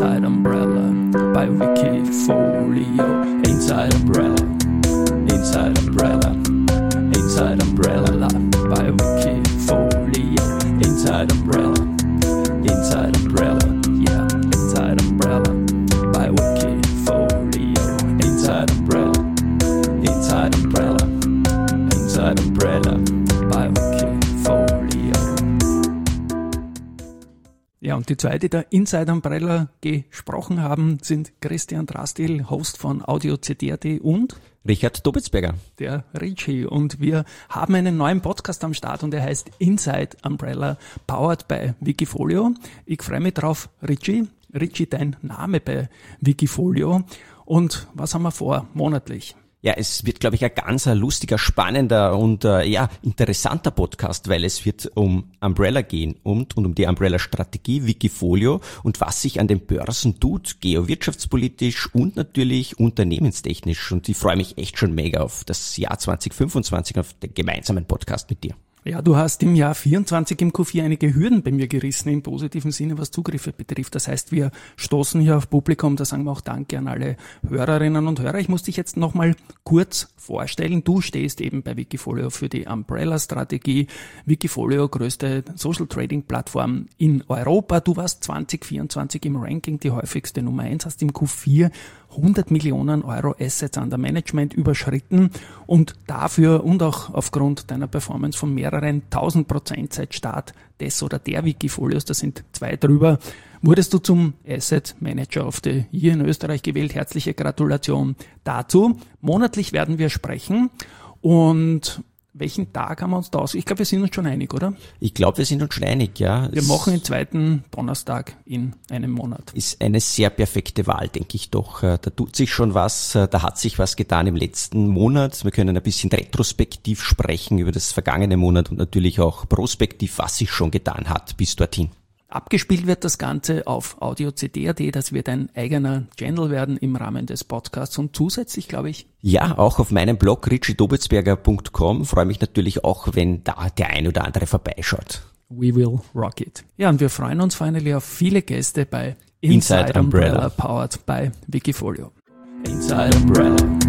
Inside Umbrella bei Wikifolio. Inside Umbrella, Inside Umbrella, Inside Umbrella bei Wikifolio. Inside Umbrella, Inside Umbrella, yeah, Inside Umbrella bei Wikifolio. Inside Umbrella, Inside Umbrella, Inside Umbrella bei Wikifolio. Ja, und die zwei, die da Inside Umbrella gesprochen haben, sind Christian Drastil, Host von audio-cd.at und Richard Dobitzberger. Der Richie. Und wir haben einen neuen Podcast am Start und der heißt Inside Umbrella, powered by Wikifolio. Ich freue mich drauf, Richie. Richie, dein Name bei Wikifolio. Und was haben wir vor, monatlich? Ja, es wird, glaube ich, ein ganz lustiger, spannender und interessanter Podcast, weil es wird um Umbrella gehen und um die Umbrella-Strategie Wikifolio und was sich an den Börsen tut, geowirtschaftspolitisch und natürlich unternehmenstechnisch. Und ich freue mich echt schon mega auf das Jahr 2025, auf den gemeinsamen Podcast mit dir. Ja, du hast im Jahr 24 im Q4 einige Hürden bei mir gerissen, im positiven Sinne, was Zugriffe betrifft. Das heißt, wir stoßen hier auf Publikum, da sagen wir auch Danke an alle Hörerinnen und Hörer. Ich muss dich jetzt nochmal kurz vorstellen. Du stehst eben bei Wikifolio für die Umbrella-Strategie. Wikifolio, größte Social-Trading-Plattform in Europa. Du warst 2024 im Ranking die häufigste Nummer 1, hast im Q4 100 Millionen Euro Assets under Management überschritten und dafür und auch aufgrund deiner Performance von mehreren 1000% seit Start des oder der Wikifolios, da sind 2 drüber, wurdest du zum Asset Manager of the Year in Österreich gewählt. Herzliche Gratulation dazu. Monatlich werden wir sprechen und welchen Tag haben wir uns da aus? Ich glaube, wir sind uns schon einig, oder? Ich glaube, wir sind uns schon einig, ja. Wir machen den zweiten Donnerstag in einem Monat. Ist eine sehr perfekte Wahl, denke ich doch. Da tut sich schon was, da hat sich was getan im letzten Monat. Wir können ein bisschen retrospektiv sprechen über das vergangene Monat und natürlich auch prospektiv, was sich schon getan hat bis dorthin. Abgespielt wird das Ganze auf audio-cd.at, das wird ein eigener Channel werden im Rahmen des Podcasts und zusätzlich, glaube ich. Ja, auch auf meinem Blog richiedobitzberger.com freue mich natürlich auch, wenn da der ein oder andere vorbeischaut. We will rock it. Ja, und wir freuen uns finally auf viele Gäste bei Inside Umbrella, powered by Wikifolio. Inside Umbrella.